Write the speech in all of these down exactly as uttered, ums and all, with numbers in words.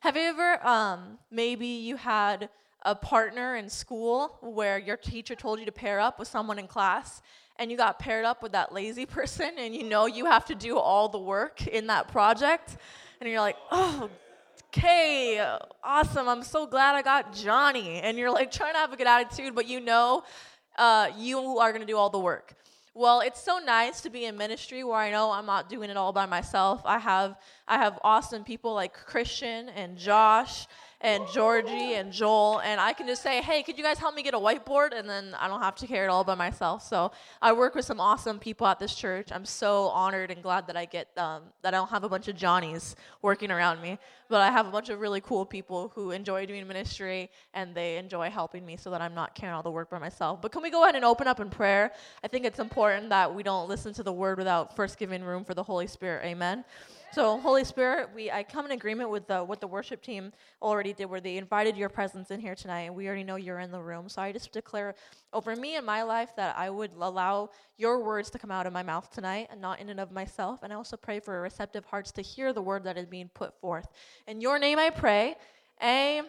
Have you ever, um, maybe you had a partner in school where your teacher told you to pair up with someone in class, and you got paired up with that lazy person, and you know you have to do all the work in that project, and you're like, oh, okay, awesome, I'm so glad I got Johnny, and you're like trying to have a good attitude, but you know uh, you are going to do all the work. Well, it's so nice to be in ministry where I know I'm not doing it all by myself. I have I have awesome people like Christian and Josh and Georgie and Joel, and I can just say, hey, could you guys help me get a whiteboard? And then I don't have to carry it all by myself. So I work with some awesome people at this church. I'm so honored and glad that I get um, that I don't have a bunch of Johnnies working around me, but I have a bunch of really cool people who enjoy doing ministry, and they enjoy helping me so that I'm not carrying all the work by myself. But can we go ahead and open up in prayer? I think it's important that we don't listen to the word without first giving room for the Holy Spirit. Amen. So, Holy Spirit, we I come in agreement with the, what the worship team already did, where they invited your presence in here tonight, and we already know you're in the room. So I just declare over me and my life that I would allow your words to come out of my mouth tonight, and not in and of myself. And I also pray for receptive hearts to hear the word that is being put forth. In your name I pray, amen.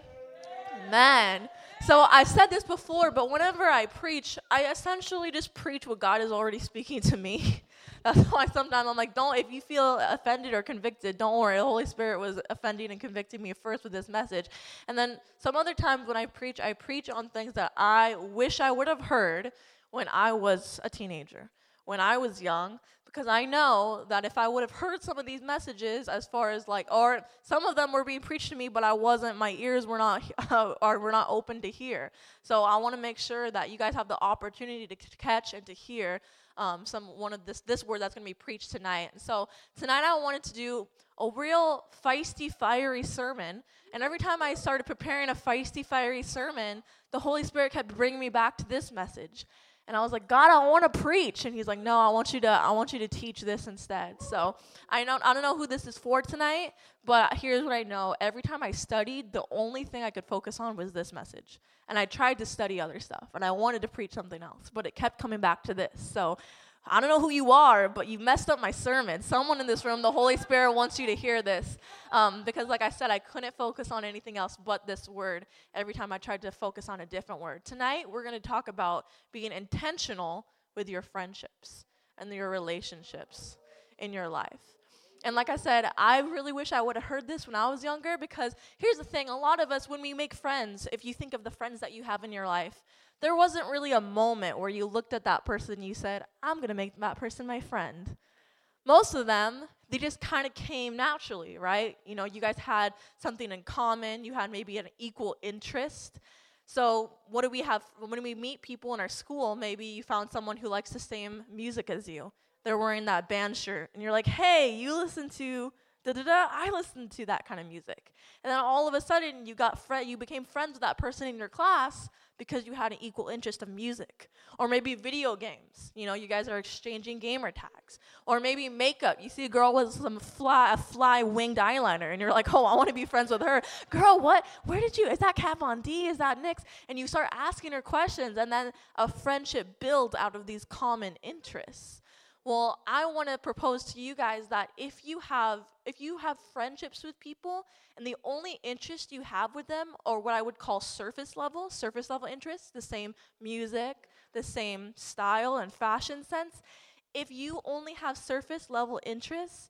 So I've said this before, but whenever I preach, I essentially just preach what God is already speaking to me. That's why sometimes I'm like, don't, if you feel offended or convicted, don't worry. The Holy Spirit was offending and convicting me first with this message. And then some other times when I preach, I preach on things that I wish I would have heard when I was a teenager, when I was young, because I know that if I would have heard some of these messages, as far as like, or some of them were being preached to me, but I wasn't, my ears were not, uh, or were not open to hear. So I want to make sure that you guys have the opportunity to catch and to hear Um, some one of this this word that's going to be preached tonight. And so tonight I wanted to do a real feisty, fiery sermon. And every time I started preparing a feisty, fiery sermon, the Holy Spirit kept bringing me back to this message. And I was like, God, I want to preach. And he's like, no, I want you to I want you to teach this instead. So I don't I don't know who this is for tonight, but here's what I know. Every time I studied, the only thing I could focus on was this message. And I tried to study other stuff, and I wanted to preach something else, but it kept coming back to this. So I don't know who you are, but you messed up my sermon. Someone in this room, the Holy Spirit wants you to hear this, um, because like I said, I couldn't focus on anything else but this word every time I tried to focus on a different word. Tonight, we're going to talk about being intentional with your friendships and your relationships in your life. And like I said, I really wish I would have heard this when I was younger, because here's the thing. A lot of us, when we make friends, if you think of the friends that you have in your life, there wasn't really a moment where you looked at that person and you said, I'm going to make that person my friend. Most of them, they just kind of came naturally, right? You know, you guys had something in common. You had maybe an equal interest. So what do we have? When we meet people in our school, maybe you found someone who likes the same music as you. They're wearing that band shirt, and you're like, hey, you listen to da-da-da, I listen to that kind of music. And then all of a sudden, you got fr- you became friends with that person in your class because you had an equal interest of music. Or maybe video games. You know, you guys are exchanging gamer tags. Or maybe makeup. You see a girl with some fly, a fly winged eyeliner, and you're like, oh, I want to be friends with her. Girl, what? Where did you? Is that Kat Von D? Is that Nyx? And you start asking her questions, and then a friendship builds out of these common interests. Well, I want to propose to you guys that if you have if you have friendships with people and the only interest you have with them, or what I would call surface level, surface level interests, the same music, the same style and fashion sense, if you only have surface level interests,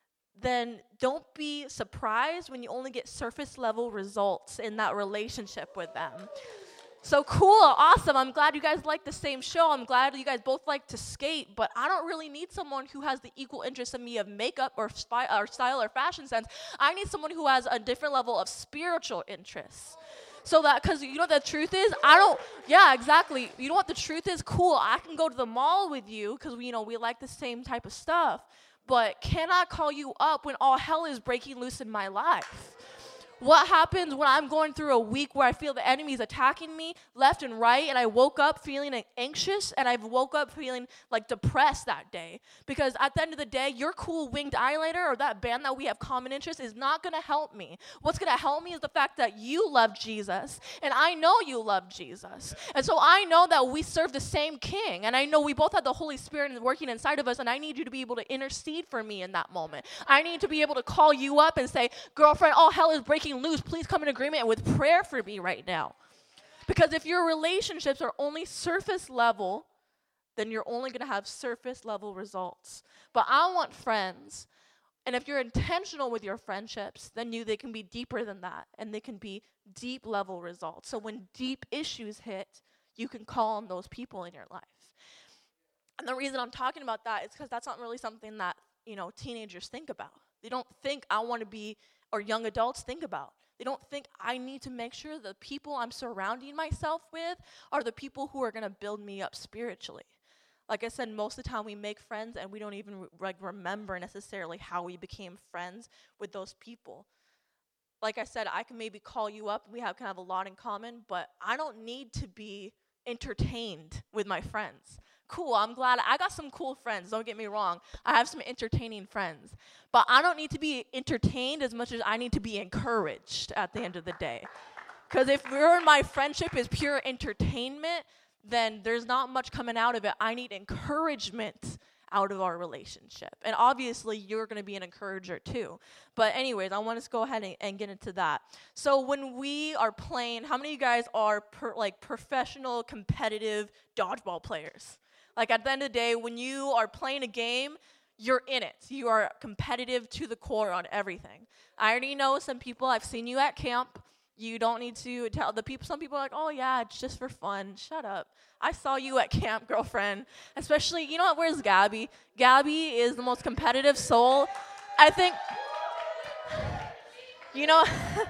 then don't be surprised when you only get surface level results in that relationship with them. So cool, awesome. I'm glad you guys like the same show. I'm glad you guys both like to skate, but I don't really need someone who has the equal interest in me of makeup or, spy, or style or fashion sense. I need someone who has a different level of spiritual interests. So that, because you know what the truth is? I don't, yeah, exactly. You know what the truth is? Cool, I can go to the mall with you because, you know, we like the same type of stuff, but can I call you up when all hell is breaking loose in my life? What happens when I'm going through a week where I feel the enemy is attacking me left and right, and I woke up feeling anxious, and I woke up feeling like depressed that day? Because at the end of the day, your cool winged eyeliner or that band that we have common interest is not going to help me. What's going to help me is the fact that you love Jesus, and I know you love Jesus. And so I know that we serve the same King, and I know we both have the Holy Spirit working inside of us, and I need you to be able to intercede for me in that moment. I need to be able to call you up and say, girlfriend, all hell is breaking feeling loose, please come in agreement with prayer for me right now. Because if your relationships are only surface level, then you're only going to have surface level results. But I want friends. And if you're intentional with your friendships, then you they can be deeper than that. And they can be deep level results. So when deep issues hit, you can call on those people in your life. And the reason I'm talking about that is because that's not really something that, you know, teenagers think about. They don't think I want to be, or young adults think about. They don't think I need to make sure the people I'm surrounding myself with are the people who are going to build me up spiritually. Like I said, most of the time we make friends and we don't even re- like remember necessarily how we became friends with those people. Like I said, I can maybe call you up. We have kind of a lot in common, but I don't need to be entertained with my friends. Cool, I'm glad I got some cool friends, don't get me wrong. I have some entertaining friends. But I don't need to be entertained as much as I need to be encouraged at the end of the day. Because if we're, my friendship is pure entertainment, then there's not much coming out of it. I need encouragement out of our relationship. And obviously, you're going to be an encourager too. But anyways, I want to go ahead and, and get into that. So when we are playing, how many of you guys are per, like professional, competitive dodgeball players? Like at the end of the day, when you are playing a game, you're in it. You are competitive to the core on everything. I already know some people, I've seen you at camp. You don't need to tell the people. Some people are like, oh, yeah, it's just for fun. Shut up. I saw you at camp, girlfriend. Especially, you know what? Where's Gabby? Gabby is the most competitive soul. I think, you know,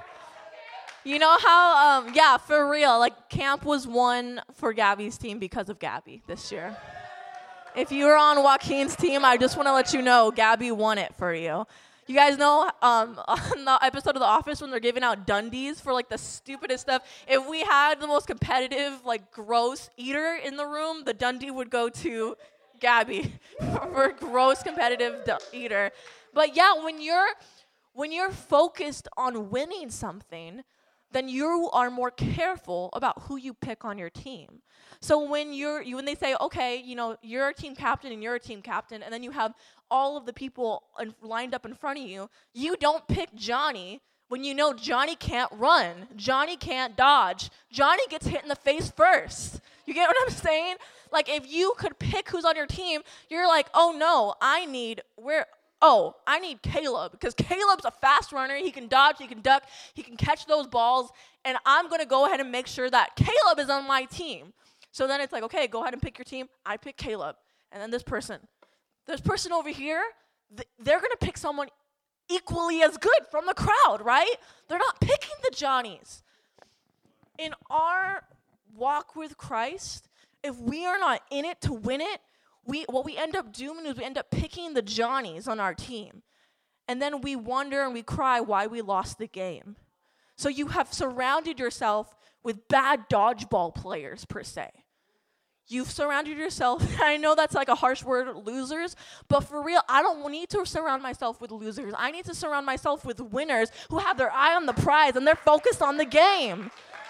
you know how, um, yeah, for real. Like, camp was won for Gabby's team because of Gabby this year. If you were on Joaquin's team, I just want to let you know, Gabby won it for you. You guys know um, on the episode of The Office when they're giving out Dundies for, like, the stupidest stuff? If we had the most competitive, like, gross eater in the room, the Dundie would go to Gabby for gross competitive du- eater. But, yeah, when you're when you're focused on winning something, then you are more careful about who you pick on your team. So when you're you when they say, okay, you know, you're a team captain and you're a team captain, and then you have all of the people in, lined up in front of you, you don't pick Johnny when you know Johnny can't run, Johnny can't dodge, Johnny gets hit in the face first. You get what I'm saying? Like if you could pick who's on your team, you're like, oh no, I need where. Oh, I need Caleb because Caleb's a fast runner. He can dodge, he can duck, he can catch those balls, and I'm going to go ahead and make sure that Caleb is on my team. So then it's like, okay, go ahead and pick your team. I pick Caleb. And then this person. This person over here, th- they're going to pick someone equally as good from the crowd, right? They're not picking the Johnnies. In our walk with Christ, if we are not in it to win it, We what we end up doing is we end up picking the Johnnies on our team. And then we wonder and we cry why we lost the game. So you have surrounded yourself with bad dodgeball players, per se. You've surrounded yourself, I know that's like a harsh word, losers, but for real, I don't need to surround myself with losers. I need to surround myself with winners who have their eye on the prize and they're focused on the game.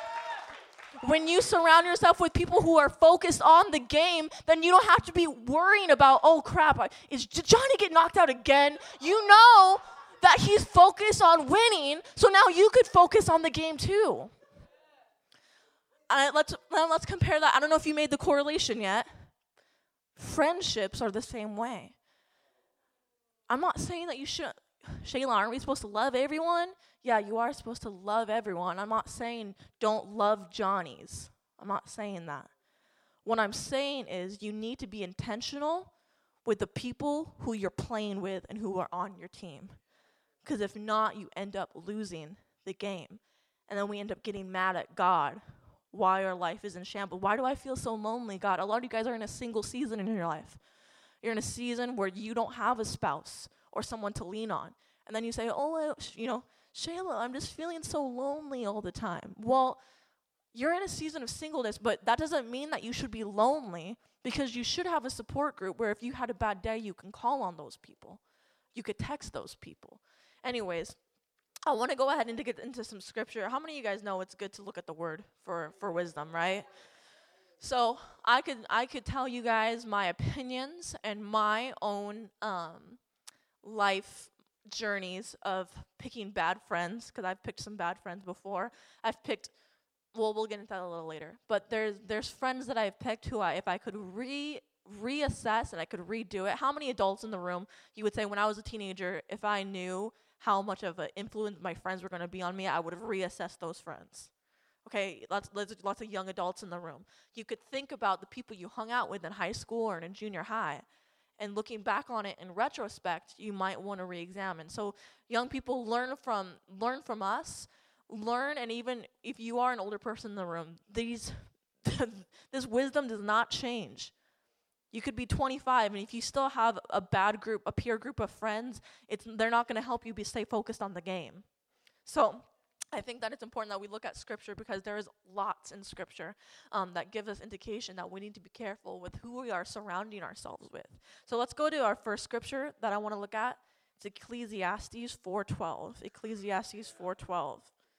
When you surround yourself with people who are focused on the game, then you don't have to be worrying about, oh, crap, is did Johnny get knocked out again? You know that he's focused on winning, so now you could focus on the game too. Uh, let's, uh, let's compare that. I don't know if you made the correlation yet. Friendships are the same way. I'm not saying that you shouldn't. Shayla, aren't we supposed to love everyone? Yeah, you are supposed to love everyone. I'm not saying don't love Johnnies. I'm not saying that. What I'm saying is you need to be intentional with the people who you're playing with and who are on your team. Because if not, you end up losing the game. And then we end up getting mad at God why our life is in shambles. Why do I feel so lonely, God? A lot of you guys are in a single season in your life. You're in a season where you don't have a spouse or someone to lean on. And then you say, oh, you know, Shayla, I'm just feeling so lonely all the time. Well, you're in a season of singleness, but that doesn't mean that you should be lonely because you should have a support group where if you had a bad day, you can call on those people. You could text those people. Anyways, I want to go ahead and to get into some scripture. How many of you guys know it's good to look at the word for, for wisdom, right? So I could I could tell you guys my opinions and my own um, life journeys of picking bad friends, because I've picked some bad friends before. I've picked, well, we'll get into that a little later. But there's there's friends that I've picked who I, if I could re reassess and I could redo it. How many adults in the room you would say when I was a teenager, if I knew how much of an influence my friends were going to be on me, I would have reassessed those friends? Okay, lots, lots, lots of young adults in the room. You could think about the people you hung out with in high school or in junior high. And looking back on it in retrospect, you might want to re-examine. So young people, learn from learn from us. Learn, and even if you are an older person in the room, these this wisdom does not change. You could be twenty-five, and if you still have a bad group, a peer group of friends, it's they're not going to help you be stay focused on the game. So I think that it's important that we look at Scripture, because there is lots in Scripture um, that give us indication that we need to be careful with who we are surrounding ourselves with. So let's go to our first Scripture that I want to look at. It's Ecclesiastes four twelve. Ecclesiastes four twelve.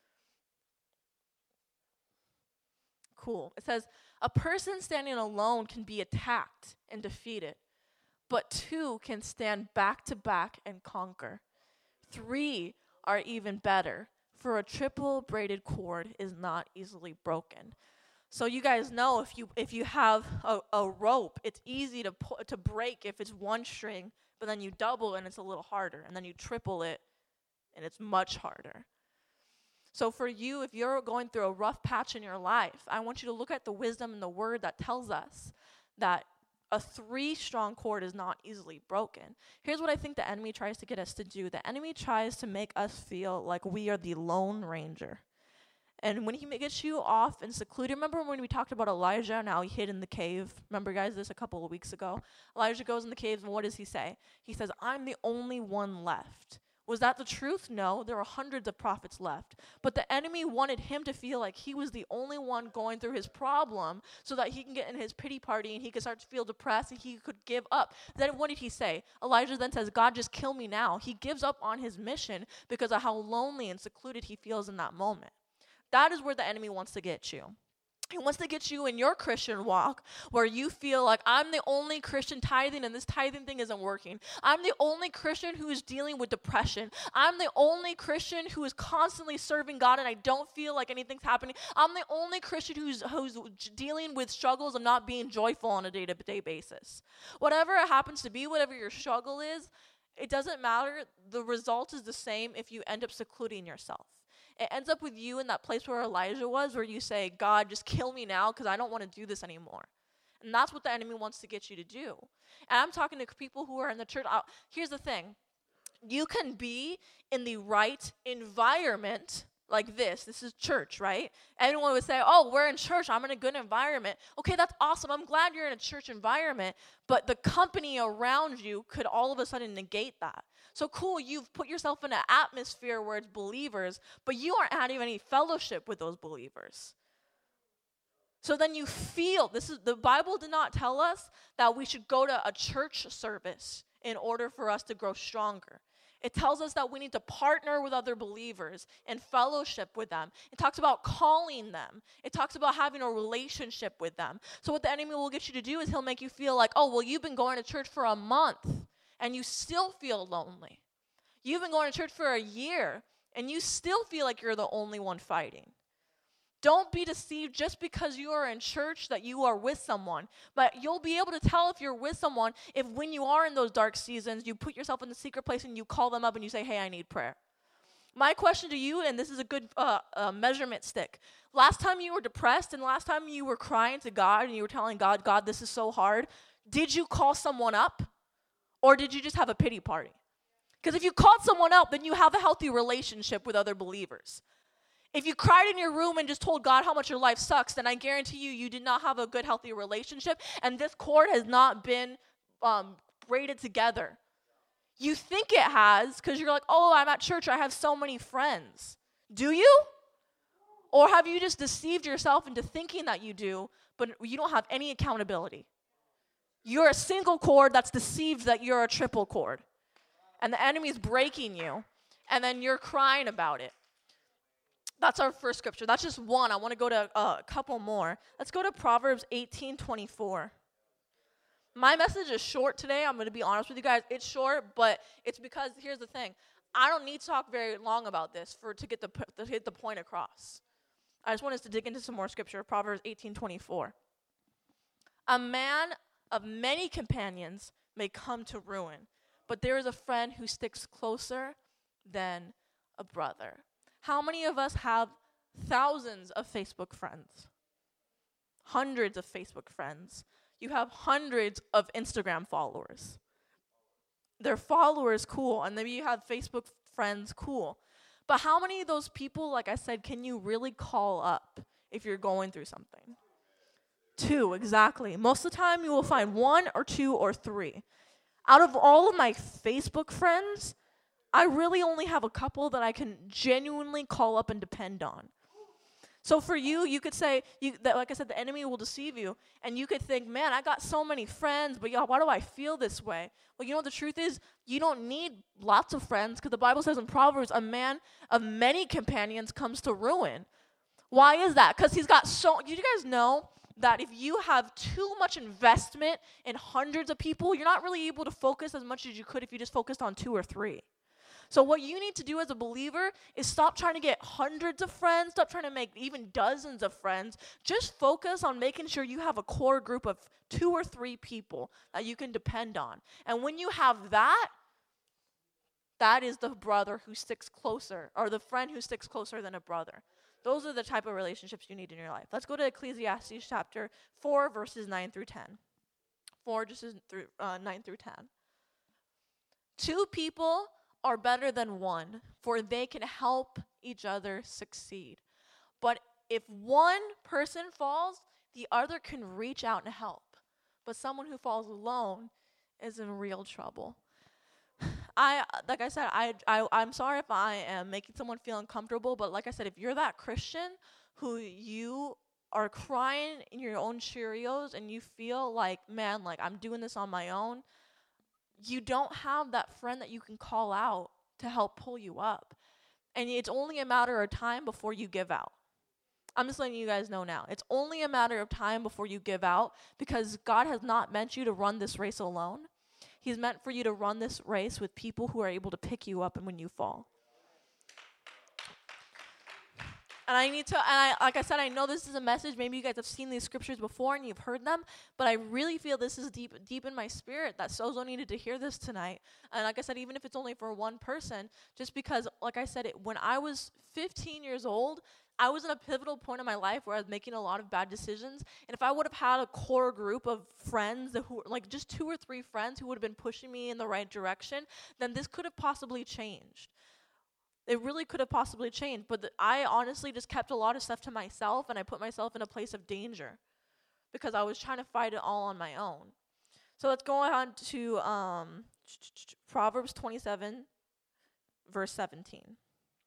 Cool. It says, a person standing alone can be attacked and defeated, but two can stand back to back and conquer. Three are even better, for a triple braided cord is not easily broken. So you guys know if you if you have a, a rope, it's easy to pu- to break if it's one string, but then you double and it's a little harder, and then you triple it and it's much harder. So for you, if you're going through a rough patch in your life, I want you to look at the wisdom in the word that tells us that a three-strong cord is not easily broken. Here's what I think the enemy tries to get us to do. The enemy tries to make us feel like we are the Lone Ranger. And when he gets you off and secluded, remember when we talked about Elijah and how he hid in the cave? Remember, guys, this a couple of weeks ago? Elijah goes in the cave, and what does he say? He says, I'm the only one left. Was that the truth? No, there were hundreds of prophets left. But the enemy wanted him to feel like he was the only one going through his problem so that he can get in his pity party and he can start to feel depressed and he could give up. Then what did he say? Elijah then says, God, just kill me now. He gives up on his mission because of how lonely and secluded he feels in that moment. That is where the enemy wants to get you. He wants to get you in your Christian walk where you feel like I'm the only Christian tithing and this tithing thing isn't working. I'm the only Christian who is dealing with depression. I'm the only Christian who is constantly serving God and I don't feel like anything's happening. I'm the only Christian who's, who's dealing with struggles of not being joyful on a day-to-day basis. Whatever it happens to be, whatever your struggle is, it doesn't matter. The result is the same if you end up secluding yourself. It ends up with you in that place where Elijah was, where you say, God, just kill me now because I don't want to do this anymore. And that's what the enemy wants to get you to do. And I'm talking to people who are in the church. I'll, here's the thing. You can be in the right environment like this. This is church, right? Anyone would say, oh, we're in church. I'm in a good environment. Okay, that's awesome. I'm glad you're in a church environment. But the company around you could all of a sudden negate that. So cool, you've put yourself in an atmosphere where it's believers, but you aren't having any fellowship with those believers. So then you feel, this is the Bible did not tell us that we should go to a church service in order for us to grow stronger. It tells us that we need to partner with other believers and fellowship with them. It talks about calling them. It talks about having a relationship with them. So what the enemy will get you to do is he'll make you feel like, oh, well, you've been going to church for a month and you still feel lonely. You've been going to church for a year and you still feel like you're the only one fighting. Don't be deceived just because you are in church that you are with someone. But you'll be able to tell if you're with someone if when you are in those dark seasons, you put yourself in the secret place and you call them up and you say, hey, I need prayer. My question to you, and this is a good uh, uh, measurement stick. Last time you were depressed and last time you were crying to God and you were telling God, God, this is so hard, did you call someone up or did you just have a pity party? Because if you called someone up, then you have a healthy relationship with other believers. If you cried in your room and just told God how much your life sucks, then I guarantee you, you did not have a good, healthy relationship, and this cord has not been um, braided together. You think it has because you're like, oh, I'm at church, I have so many friends. Do you? Or have you just deceived yourself into thinking that you do, but you don't have any accountability? You're a single cord that's deceived that you're a triple cord, and the enemy's breaking you, and then you're crying about it. That's our first scripture. That's just one. I want to go to uh, a couple more. Let's go to Proverbs eighteen twenty-four. My message is short today. I'm going to be honest with you guys. It's short, but it's because, here's the thing. I don't need to talk very long about this for to get the to get the point across. I just want us to dig into some more scripture. Proverbs eighteen twenty-four. A man of many companions may come to ruin, but there is a friend who sticks closer than a brother. How many of us have thousands of Facebook friends? Hundreds of Facebook friends. You have hundreds of Instagram followers. They're followers, cool, and maybe you have Facebook friends, cool. But how many of those people, like I said, can you really call up if you're going through something? Two, exactly. Most of the time you will find one or two or three. Out of all of my Facebook friends, I really only have a couple that I can genuinely call up and depend on. So for you, you could say, you, that, like I said, the enemy will deceive you. And you could think, man, I got so many friends, but y'all, why do I feel this way? Well, you know what the truth is? You don't need lots of friends, because the Bible says in Proverbs, a man of many companions comes to ruin. Why is that? Because he's got so, you guys know that if you have too much investment in hundreds of people, you're not really able to focus as much as you could if you just focused on two or three. So what you need to do as a believer is stop trying to get hundreds of friends, stop trying to make even dozens of friends. Just focus on making sure you have a core group of two or three people that you can depend on. And when you have that, that is the brother who sticks closer, or the friend who sticks closer than a brother. Those are the type of relationships you need in your life. Let's go to Ecclesiastes chapter four, verses nine through ten. four, just through, uh, nine through ten. Two people are better than one, for they can help each other succeed. But if one person falls, the other can reach out and help. But someone who falls alone is in real trouble. I, like I said, I, I, I'm sorry if I am making someone feel uncomfortable, but like I said, if you're that Christian who you are crying in your own Cheerios and you feel like, man, like I'm doing this on my own, you don't have that friend that you can call out to help pull you up. And it's only a matter of time before you give out. I'm just letting you guys know now. It's only a matter of time before you give out, because God has not meant you to run this race alone. He's meant for you to run this race with people who are able to pick you up and when you fall. And I need to, and I, like I said, I know this is a message. Maybe you guys have seen these scriptures before and you've heard them, but I really feel this is deep, deep in my spirit that Sozo needed to hear this tonight. And like I said, even if it's only for one person, just because, like I said, it, when I was fifteen years old, I was in a pivotal point in my life where I was making a lot of bad decisions. And if I would have had a core group of friends, that who, like just two or three friends who would have been pushing me in the right direction, then this could have possibly changed. It really could have possibly changed, but th- I honestly just kept a lot of stuff to myself, and I put myself in a place of danger because I was trying to fight it all on my own. So let's go on to um, Proverbs twenty-seven, verse seventeen.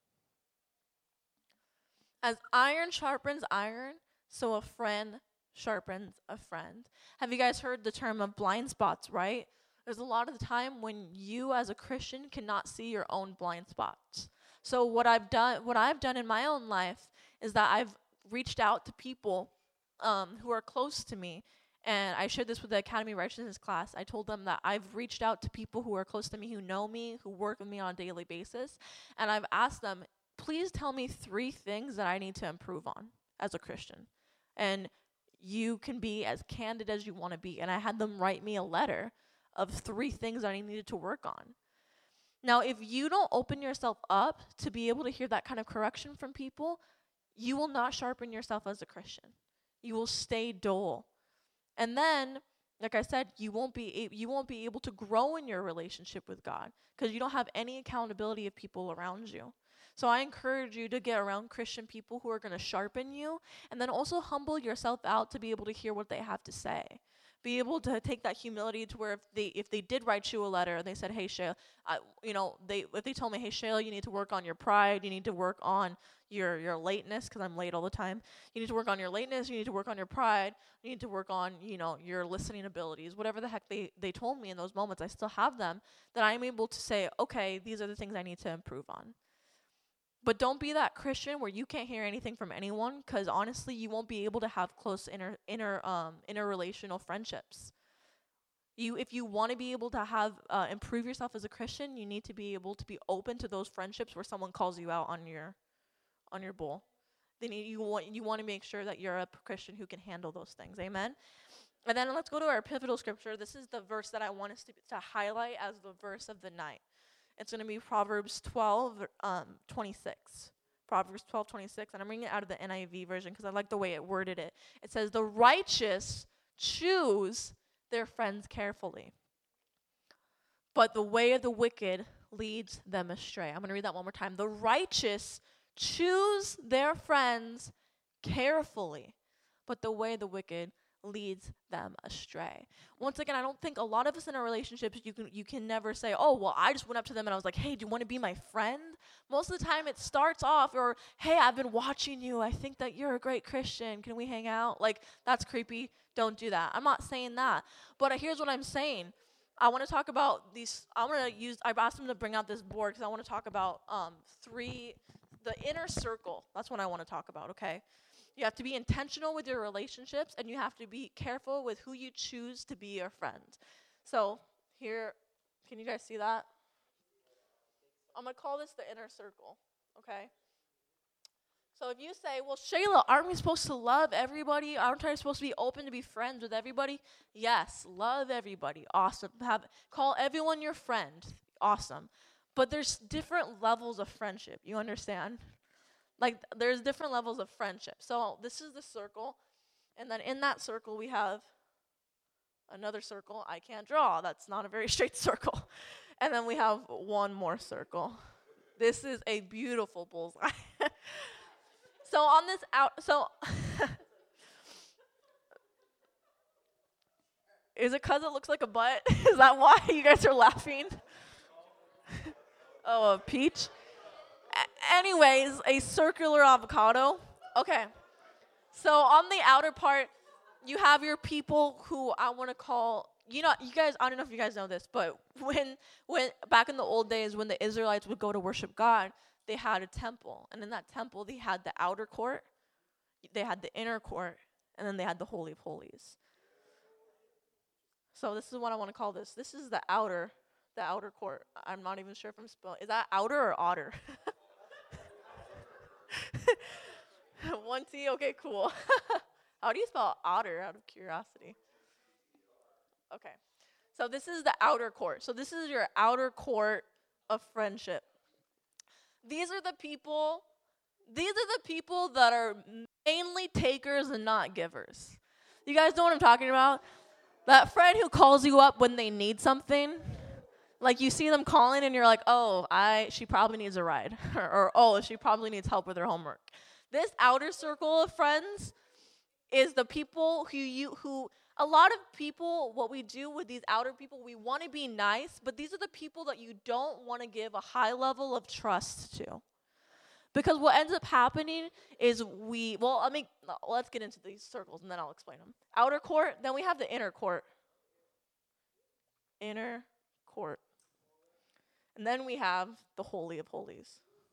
As iron sharpens iron, so a friend sharpens a friend. Have you guys heard the term of blind spots, right? There's a lot of the time when you as a Christian cannot see your own blind spots. So what I've done, what I've done in my own life is that I've reached out to people um, who are close to me, and I shared this with the Academy of Righteousness class. I told them that I've reached out to people who are close to me, who know me, who work with me on a daily basis, and I've asked them, please tell me three things that I need to improve on as a Christian. And you can be as candid as you want to be. And I had them write me a letter of three things that I needed to work on. Now, if you don't open yourself up to be able to hear that kind of correction from people, you will not sharpen yourself as a Christian. You will stay dull. And then, like I said, you won't be a- you won't be able to grow in your relationship with God because you don't have any accountability of people around you. So I encourage you to get around Christian people who are going to sharpen you, and then also humble yourself out to be able to hear what they have to say. Be able to take that humility to where if they if they did write you a letter and they said, hey, Shayla, I, you know, they if they told me, hey, Shayla, you need to work on your pride, you need to work on your, your lateness, because I'm late all the time. You need to work on your lateness, you need to work on your pride, you need to work on, you know, your listening abilities, whatever the heck they, they told me in those moments, I still have them, that I'm able to say, okay, these are the things I need to improve on. But don't be that Christian where you can't hear anything from anyone, because honestly, you won't be able to have close inner inner um interrelational friendships. You, if you want to be able to have uh, improve yourself as a Christian, you need to be able to be open to those friendships where someone calls you out on your on your bull. Then you, you want you want to make sure that you're a Christian who can handle those things. Amen. And then let's go to our pivotal scripture. This is the verse that I want us to, to highlight as the verse of the night. It's going to be Proverbs twelve, um, twenty-six. Proverbs twelve, twenty-six. And I'm reading it out of the N I V version because I like the way it worded it. It says, the righteous choose their friends carefully, but the way of the wicked leads them astray. I'm going to read that one more time. The righteous choose their friends carefully, but the way of the wicked leads them astray. Once again, I don't think a lot of us in our relationships, you can you can never say, oh, well, I just went up to them and I was like, hey, do you want to be my friend? Most of the time it starts off, or, hey, I've been watching you. I think that you're a great Christian. Can we hang out? Like, that's creepy. Don't do that. I'm not saying that. But uh, here's what I'm saying. I want to talk about these. I want to use, I've asked them to bring out this board because I want to talk about um, three, the inner circle. That's what I want to talk about, okay? You have to be intentional with your relationships, and you have to be careful with who you choose to be your friend. So here, can you guys see that? I'm going to call this the inner circle, okay? So if you say, well, Shayla, aren't we supposed to love everybody? Aren't I supposed to be open to be friends with everybody? Yes, love everybody. Awesome. Have call everyone your friend. Awesome. But there's different levels of friendship. You understand? Like, there's different levels of friendship. So this is the circle. And then in that circle, we have another circle I can't draw. That's not a very straight circle. And then we have one more circle. This is a beautiful bullseye. So on this out, so is it because it looks like a butt? Is that why you guys are laughing? Oh, a peach? A- anyways, a circular avocado. Okay. So on the outer part, you have your people who I want to call, you know, you guys, I don't know if you guys know this, but when, when back in the old days when the Israelites would go to worship God, they had a temple. And in that temple, they had the outer court, they had the inner court, and then they had the Holy of Holies. So this is what I want to call this. This is the outer, the outer court. I'm not even sure if I'm spelling. Is that outer or otter? One T? Okay, cool. How do you spell otter, out of curiosity? Okay. So this is the outer court. So this is your outer court of friendship. These are the people, these are the people that are mainly takers and not givers. You guys know what I'm talking about? That friend who calls you up when they need something. Like, you see them calling and you're like, oh, I she probably needs a ride. or, or, oh, she probably needs help with her homework. This outer circle of friends is the people who you, who, a lot of people, what we do with these outer people, we want to be nice, but these are the people that you don't want to give a high level of trust to. Because what ends up happening is we, well, I mean, let's get into these circles and then I'll explain them. Outer court, then we have the inner court. Inner court. And then we have the Holy of Holies.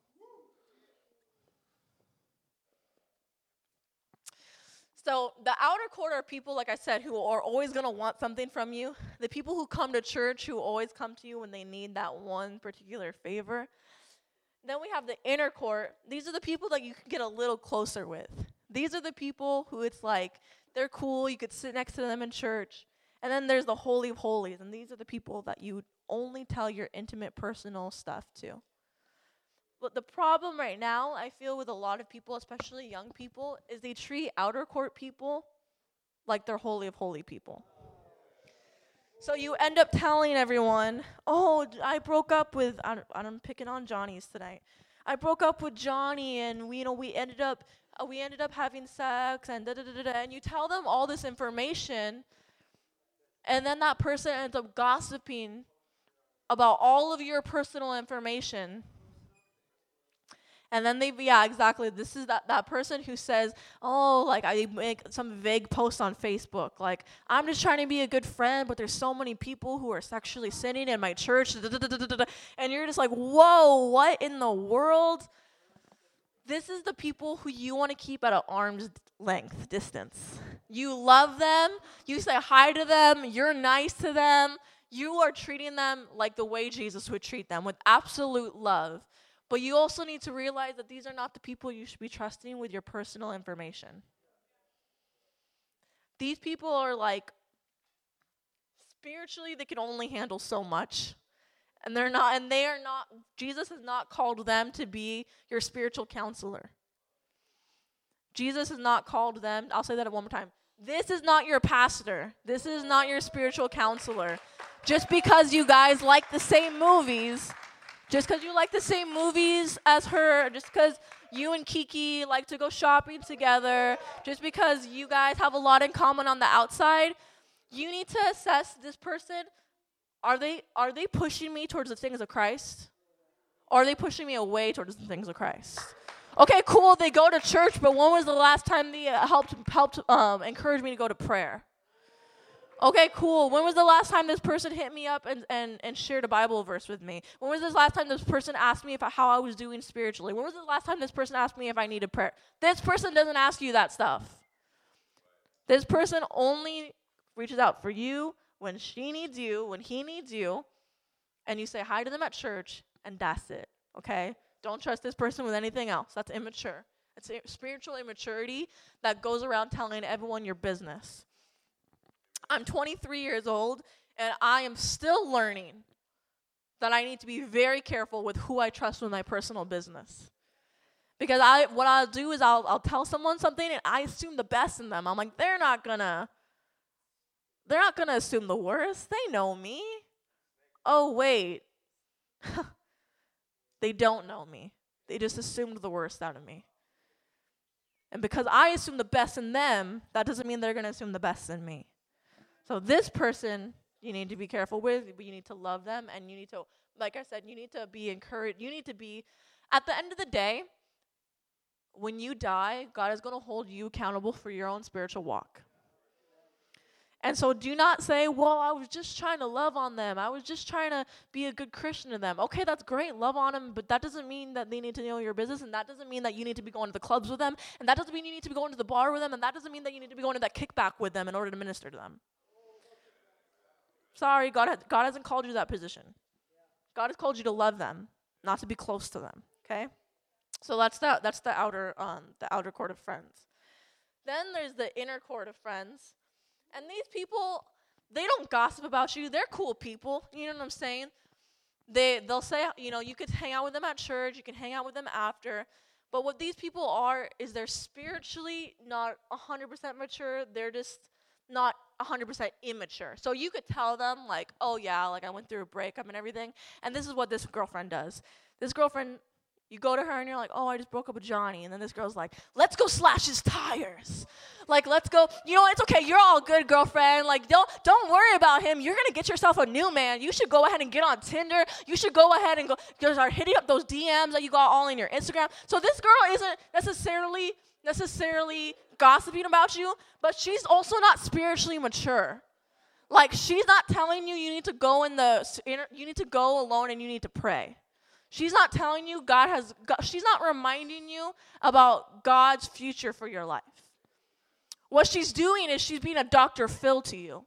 So the outer court are people, like I said, who are always going to want something from you. The people who come to church who always come to you when they need that one particular favor. Then we have the inner court. These are the people that you can get a little closer with. These are the people who it's like, they're cool, you could sit next to them in church. And then there's the Holy of Holies, and these are the people that you only tell your intimate personal stuff to. But the problem right now, I feel with a lot of people, especially young people, is they treat outer court people like they're Holy of Holy people. So you end up telling everyone, oh, I broke up with, I'm, I'm picking on Johnny's tonight. I broke up with Johnny, and we, you know, we ended up, uh, we ended up having sex, and da da da da. And you tell them all this information, and then that person ends up gossiping about all of your personal information. And then they, yeah, exactly. This is that, that person who says, oh, like I make some vague post on Facebook. Like, I'm just trying to be a good friend, but there's so many people who are sexually sinning in my church. Da, da, da, da, da, da. And you're just like, whoa, what in the world? This is the people who you want to keep at an arm's length distance. You love them. You say hi to them. You're nice to them. You are treating them like the way Jesus would treat them, with absolute love. But you also need to realize that these are not the people you should be trusting with your personal information. These people are like, spiritually, they can only handle so much. And they're not, and they are not, Jesus has not called them to be your spiritual counselor. Jesus has not called them, I'll say that one more time. This is not your pastor. This is not your spiritual counselor. Just because you guys like the same movies, just because you like the same movies as her, just because you and Kiki like to go shopping together, just because you guys have a lot in common on the outside, you need to assess this person. Are they are they pushing me towards the things of Christ? Or are they pushing me away towards the things of Christ? Okay, cool, they go to church, but when was the last time they uh, helped helped um, encourage me to go to prayer? Okay, cool. When was the last time this person hit me up and, and, and shared a Bible verse with me? When was the last time this person asked me if I, how I was doing spiritually? When was the last time this person asked me if I needed prayer? This person doesn't ask you that stuff. This person only reaches out for you when she needs you, when he needs you, and you say hi to them at church, and that's it, okay? Don't trust this person with anything else. That's immature. It's a spiritual immaturity that goes around telling everyone your business. I'm twenty-three years old, and I am still learning that I need to be very careful with who I trust with my personal business. Because I, what I'll do is I'll, I'll tell someone something, and I assume the best in them. I'm like, they're not gonna, they're not gonna assume the worst. They know me. Oh, wait. They don't know me. They just assumed the worst out of me. And because I assume the best in them, that doesn't mean they're going to assume the best in me. So this person you need to be careful with, but you need to love them, and you need to, like I said, you need to be encouraged. You need to be, at the end of the day, when you die, God is going to hold you accountable for your own spiritual walk. And so do not say, well, I was just trying to love on them. I was just trying to be a good Christian to them. Okay, that's great. Love on them. But that doesn't mean that they need to know your business. And that doesn't mean that you need to be going to the clubs with them. And that doesn't mean you need to be going to the bar with them. And that doesn't mean that you need to be going to that kickback with them in order to minister to them. Sorry, God, has, God hasn't called you to that position. God has called you to love them, not to be close to them. Okay? So that's the, that's the outer, um, the outer court of friends. Then there's the inner court of friends. And these people, they don't gossip about you. They're cool people. You know what I'm saying? They, they'll say, you know, you could hang out with them at church. You can hang out with them after. But what these people are is they're spiritually not one hundred percent mature. They're just not one hundred percent immature. So you could tell them, like, oh, yeah, like I went through a breakup and everything. And this is what this girlfriend does. This girlfriend, you go to her and you're like, oh, I just broke up with Johnny. And then this girl's like, let's go slash his tires. Like, let's go. You know, it's okay. You're all good, girlfriend. Like, don't don't worry about him. You're going to get yourself a new man. You should go ahead and get on Tinder. You should go ahead and go start hitting up those D Ms that you got all in your Instagram. So this girl isn't necessarily necessarily gossiping about you, but she's also not spiritually mature. Like, she's not telling you you need to go in the you need to go alone and you need to pray. She's not telling you God has, God, she's not reminding you about God's future for your life. What she's doing is she's being a Doctor Phil to you.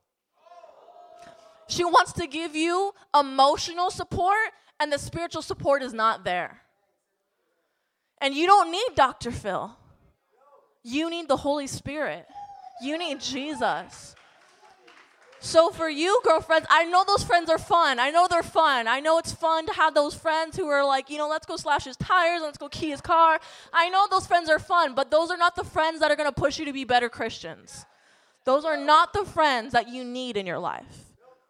She wants to give you emotional support, and the spiritual support is not there. And you don't need Doctor Phil. You need the Holy Spirit. You need Jesus. So for you, girlfriends, I know those friends are fun. I know they're fun. I know it's fun to have those friends who are like, you know, let's go slash his tires, let's go key his car. I know those friends are fun, but those are not the friends that are going to push you to be better Christians. Those are not the friends that you need in your life.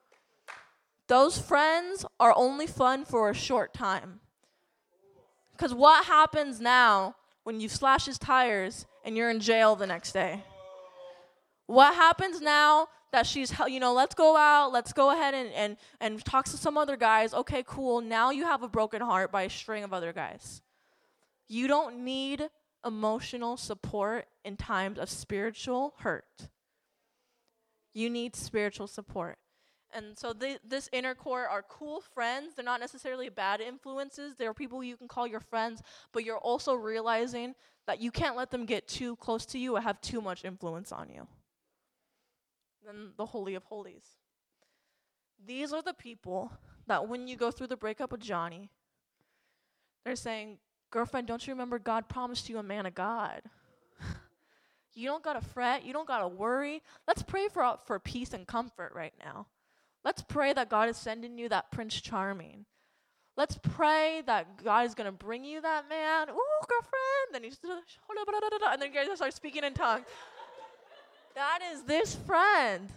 Those friends are only fun for a short time. Because what happens now when you slash his tires and you're in jail the next day? What happens now that she's, you know, let's go out, let's go ahead and, and, and talk to some other guys. Okay, cool. Now you have a broken heart by a string of other guys. You don't need emotional support in times of spiritual hurt. You need spiritual support. And so they, this inner core are cool friends. They're not necessarily bad influences. They're people you can call your friends, but you're also realizing that you can't let them get too close to you or have too much influence on you. Then the Holy of Holies. These are the people that when you go through the breakup with Johnny, they're saying, girlfriend, don't you remember God promised you a man of God? You don't got to fret. You don't got to worry. Let's pray for, for peace and comfort right now. Let's pray that God is sending you that Prince Charming. Let's pray that God is going to bring you that man. Ooh, girlfriend. Then he's, and then you guys start speaking in tongues. That is this friend.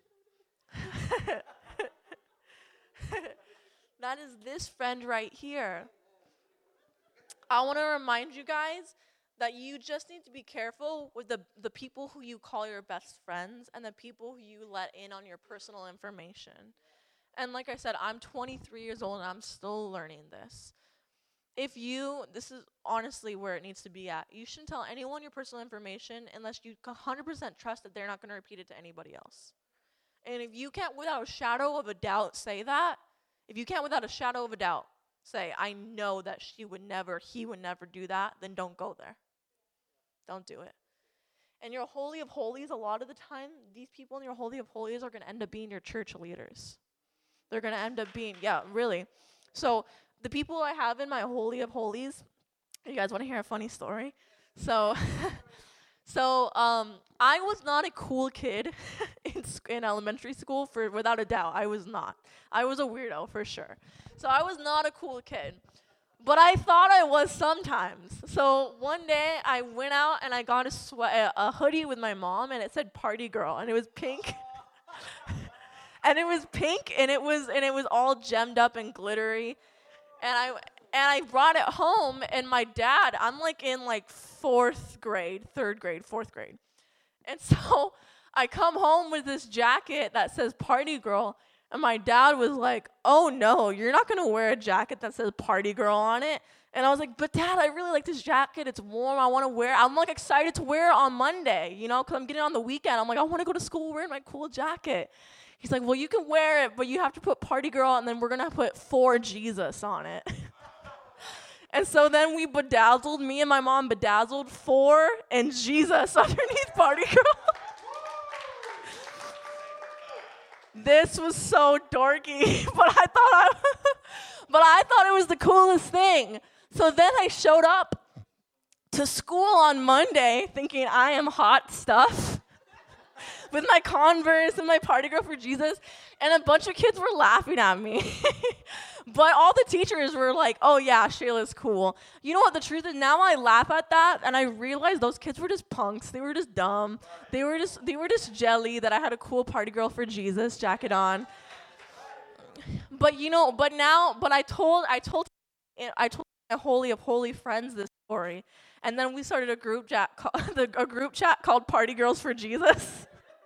That is this friend right here. I want to remind you guys that you just need to be careful with the, the people who you call your best friends and the people who you let in on your personal information. And like I said, I'm twenty-three years old and I'm still learning this. If you, this is honestly where it needs to be at. You shouldn't tell anyone your personal information unless you one hundred percent trust that they're not going to repeat it to anybody else. And if you can't without a shadow of a doubt say that, if you can't without a shadow of a doubt say, I know that she would never, he would never do that, then don't go there. Don't do it. And your Holy of Holies, a lot of the time, these people in your Holy of Holies are going to end up being your church leaders. They're going to end up being, yeah, really. So the people I have in my Holy of Holies, you guys want to hear a funny story? So, so um, I was not a cool kid in, sc- in elementary school, for without a doubt. I was not. I was a weirdo for sure. So I was not a cool kid. But I thought I was sometimes. So one day I went out and I got a, sweat, a hoodie with my mom, and it said "Party Girl," and it was pink. And it was pink, and it was and it was all gemmed up and glittery. And I and I brought it home, and my dad, I'm like in like fourth grade, third grade, fourth grade. And so I come home with this jacket that says "Party Girl." And my dad was like, oh, no, you're not going to wear a jacket that says "Party Girl" on it. And I was like, but, Dad, I really like this jacket. It's warm. I want to wear it. I'm, like, excited to wear it on Monday, you know, because I'm getting on the weekend. I'm like, I want to go to school wearing my cool jacket. He's like, well, you can wear it, but you have to put "Party Girl," and then we're going to put "For Jesus" on it. And so then we bedazzled, me and my mom bedazzled "For" and Jesus underneath "Party Girl." This was so dorky, but I thought I, but I thought it was the coolest thing. So then I showed up to school on Monday thinking I am hot stuff with my Converse and my "Party Girl for Jesus, and a bunch of kids were laughing at me. But all the teachers were like, oh yeah, Shayla's cool. You know what the truth is? Now I laugh at that, and I realize those kids were just punks. They were just dumb. They were just they were just jelly that I had a cool "Party Girl for Jesus" jacket on. But you know, but now, but I told I told I told my Holy of Holy friends this story, and then we started a group chat called, a group chat called "Party Girls for Jesus."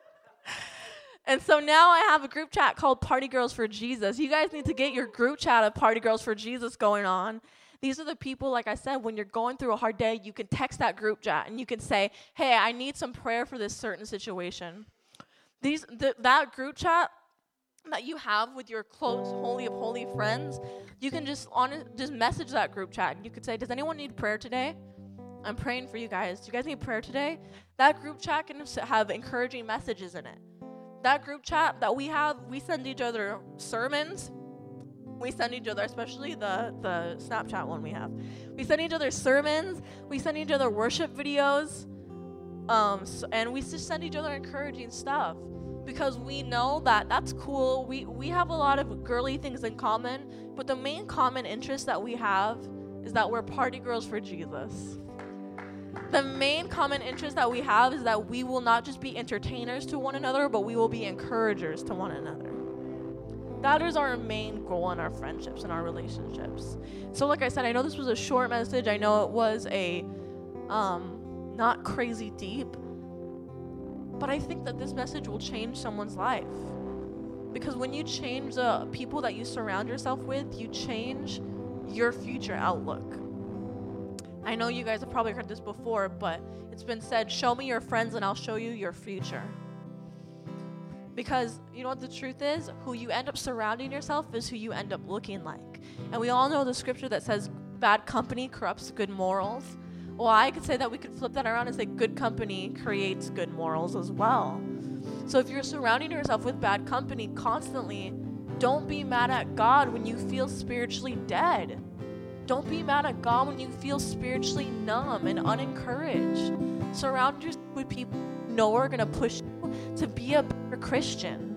And so now I have a group chat called "Party Girls for Jesus." You guys need to get your group chat of "Party Girls for Jesus" going on. These are the people, like I said, when you're going through a hard day, you can text that group chat and you can say, hey, I need some prayer for this certain situation. These th- That group chat that you have with your close Holy of Holy friends, you can just on just message that group chat. You could say, does anyone need prayer today? I'm praying for you guys. Do you guys need prayer today? That group chat can have encouraging messages in it. That group chat that we have, we send each other sermons. We send each other, especially the, the Snapchat one we have. We send each other sermons. We send each other worship videos. Um, so, and we just send each other encouraging stuff because we know that that's cool. We, we have a lot of girly things in common, but the main common interest that we have is that we're party girls for Jesus. The main common interest that we have is that we will not just be entertainers to one another, but we will be encouragers to one another. That is our main goal in our friendships and our relationships. So like I said, I know this was a short message. I know it was a um, not crazy deep, but I think that this message will change someone's life. Because when you change the people that you surround yourself with, you change your future outlook. I know you guys have probably heard this before, but it's been said, show me your friends and I'll show you your future. Because you know what the truth is? Who you end up surrounding yourself is who you end up looking like. And we all know the scripture that says bad company corrupts good morals. Well, I could say that we could flip that around and say good company creates good morals as well. So if you're surrounding yourself with bad company constantly, don't be mad at God when you feel spiritually dead. Don't be mad at God when you feel spiritually numb and unencouraged. Surround yourself with people you know are going to push you to be a better Christian.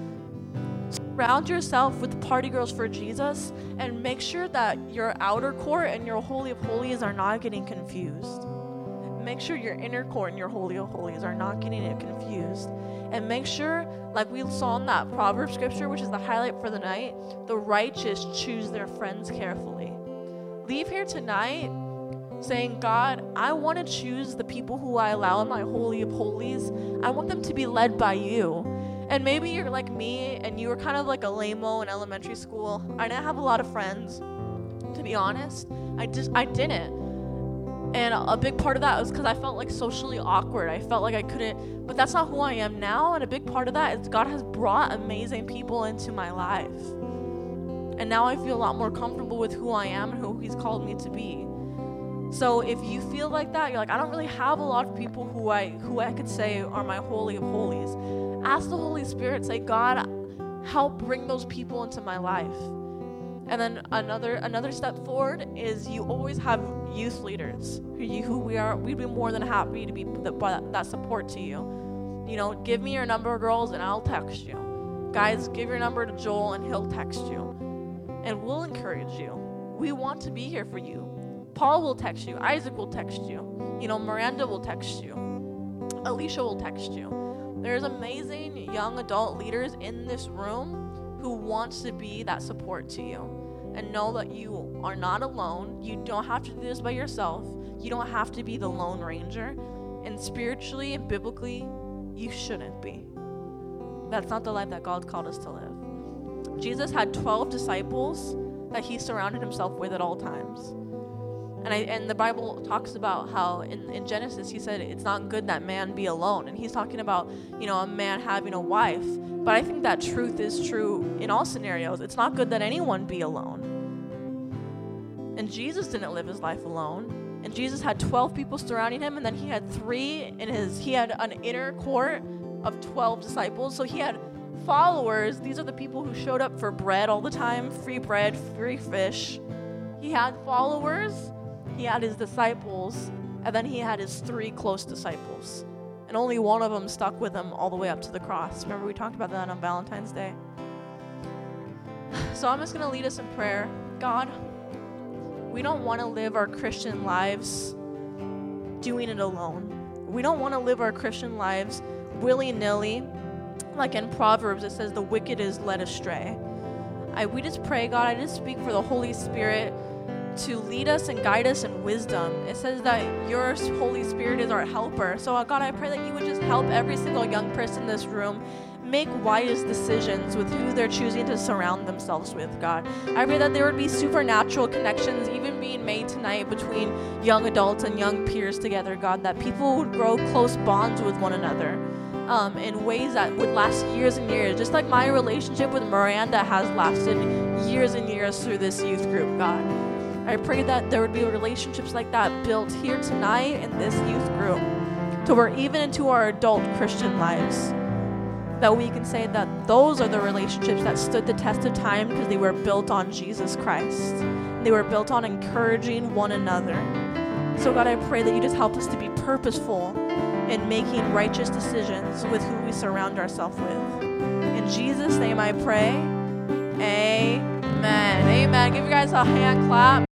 Surround yourself with party girls for Jesus and make sure that your outer court and your holy of holies are not getting confused. Make sure your inner court and your holy of holies are not getting it confused. And make sure, like we saw in that proverb scripture, which is the highlight for the night, the righteous choose their friends carefully. Leave here tonight saying, God, I want to choose the people who I allow in my holy of holies. I want them to be led by you. And maybe you're like me and you were kind of like a lame-o in elementary school. I didn't have a lot of friends, to be honest. I just, I didn't. And a big part of that was because I felt like socially awkward. I felt like I couldn't, but that's not who I am now. And a big part of that is God has brought amazing people into my life. And now I feel a lot more comfortable with who I am and who He's called me to be. So if you feel like that, you're like, I don't really have a lot of people who I who I could say are my holy of holies. Ask the Holy Spirit, say, God, help bring those people into my life. And then another another step forward is you always have youth leaders who you, who we are. We'd be more than happy to be that, that support to you. You know, give me your number, girls, and I'll text you. Guys, give your number to Joel, and he'll text you, and we'll encourage you. We want to be here for you. Paul will text you. Isaac will text you. You know, Miranda will text you. Alicia will text you. There's amazing young adult leaders in this room who wants to be that support to you. And know that you are not alone. You don't have to do this by yourself. You don't have to be the Lone Ranger. And spiritually and biblically, you shouldn't be. That's not the life that God's called us to live. Jesus had twelve disciples that He surrounded Himself with at all times. And I, and the Bible talks about how in, in Genesis, He said it's not good that man be alone. And He's talking about, you know, a man having a wife. But I think that truth is true in all scenarios. It's not good that anyone be alone. And Jesus didn't live His life alone. And Jesus had twelve people surrounding Him, and then He had three in His, He had an inner court of twelve disciples. So He had followers. These are the people who showed up for bread all the time, free bread, free fish. He had followers. He had His disciples, and then He had His three close disciples. And only one of them stuck with Him all the way up to the cross. Remember, we talked about that on Valentine's Day. So I'm just going to lead us in prayer. God, we don't want to live our Christian lives doing it alone. We don't want to live our Christian lives willy-nilly. Like in Proverbs, it says the wicked is led astray. I, we just pray, God, I just speak for the Holy Spirit to lead us and guide us in wisdom. It says that your Holy Spirit is our helper. So God, I pray that you would just help every single young person in this room make wise decisions with who they're choosing to surround themselves with, God. I pray that there would be supernatural connections even being made tonight between young adults and young peers together, God, that people would grow close bonds with one another um, in ways that would last years and years, just like my relationship with Miranda has lasted years and years through this youth group, God. I pray that there would be relationships like that built here tonight in this youth group, to where even into our adult Christian lives, that we can say that those are the relationships that stood the test of time because they were built on Jesus Christ. They were built on encouraging one another. So God, I pray that you just help us to be purposeful in making righteous decisions with who we surround ourselves with. In Jesus' name I pray. Amen. Amen. Give you guys a hand clap.